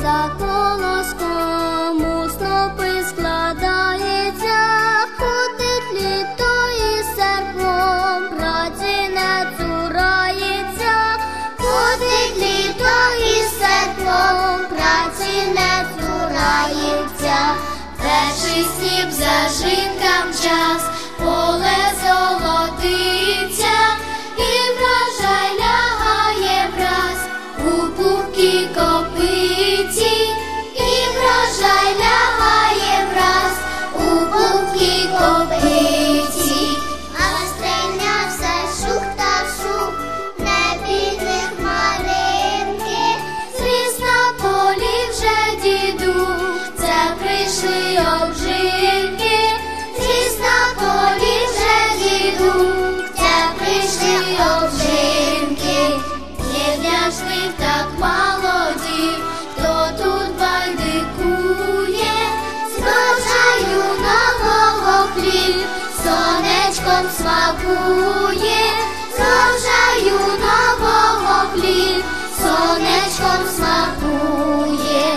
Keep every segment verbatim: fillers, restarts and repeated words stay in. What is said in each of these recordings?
за колоском у снопи складається, ходить літо і серпом праці не цурається, ходить літо і серпом праці не цурається. Перший сніп зажинкам час, поле золотиться, і врожай лягає враз у пухкі копиці, і врожай лягає враз у пухкі копиці. А стеня все шух та шух, в небі не хмаринки, зріс на полі вже діду, це прийшли обжинки, зріс на полі вже діду, це прийшли обжинки. Є для жнив так мало дів, хто тут байдикує, з врожаю нового хліб сонечком смакує, з врожаю нового хліб сонечком смакує.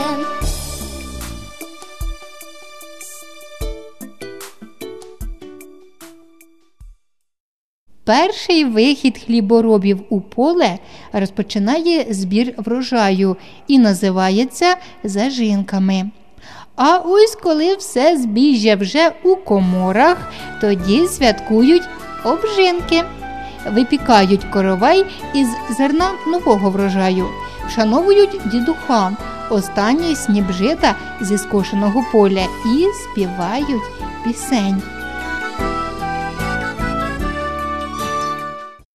Перший вихід хліборобів у поле розпочинає збір врожаю і називається зажинками. А ось коли все збіжжя вже у коморах, тоді святкують обжинки. Випікають коровай із зерна нового врожаю, вшановують дідуха, останній сніп жита зі скошеного поля і співають пісень.